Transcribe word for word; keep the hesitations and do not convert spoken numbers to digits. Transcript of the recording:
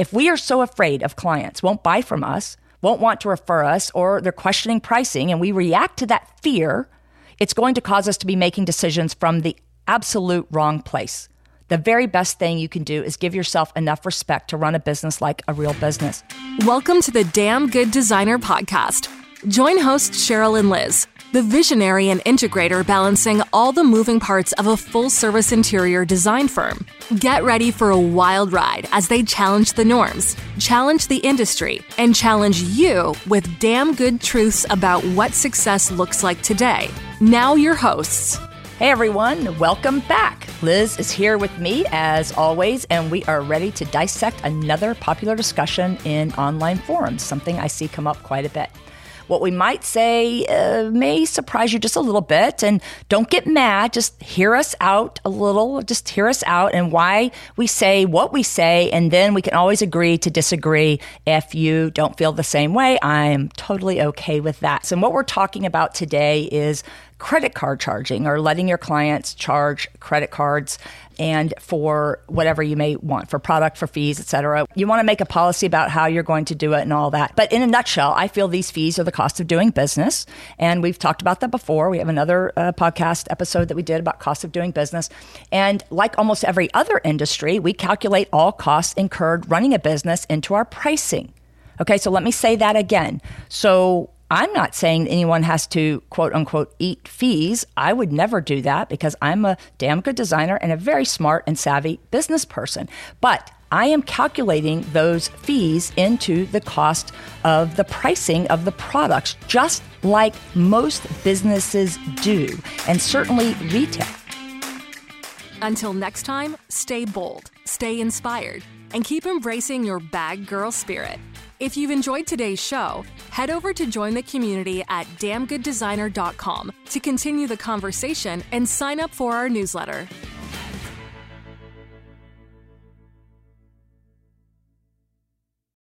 If we are so afraid of clients won't buy from us, won't want to refer us, or they're questioning pricing, and we react to that fear, it's going to cause us to be making decisions from the absolute wrong place. The very best thing you can do is give yourself enough respect to run a business like a real business. Welcome to the Damn Good Designer podcast. Join hosts Cheryl and Liz, the visionary and integrator balancing all the moving parts of a full-service interior design firm. Get ready for a wild ride as they challenge the norms, challenge the industry, and challenge you with damn good truths about what success looks like today. Now your hosts. Hey everyone, welcome back. Liz is here with me as always, and we are ready to dissect another popular discussion in online forums, something I see come up quite a bit. What we might say uh, may surprise you just a little bit, and don't get mad. Just hear us out a little. Just hear us out and why we say what we say, and then we can always agree to disagree if you don't feel the same way. I'm totally okay with that. So what we're talking about today is credit card charging, or letting your clients charge credit cards and for whatever you may want, for product, for fees, et cetera. You want to make a policy about how you're going to do it and all that. But in a nutshell, I feel these fees are the cost of doing business. And we've talked about that before. We have another uh, podcast episode that we did about cost of doing business. And like almost every other industry, we calculate all costs incurred running a business into our pricing. Okay, so let me say that again. So I'm not saying anyone has to, quote unquote, eat fees. I would never do that because I'm a damn good designer and a very smart and savvy business person. But I am calculating those fees into the cost of the pricing of the products, just like most businesses do, and certainly retail. Until next time, stay bold, stay inspired, and keep embracing your bag girl spirit. If you've enjoyed today's show, head over to join the community at damn good designer dot com to continue the conversation and sign up for our newsletter.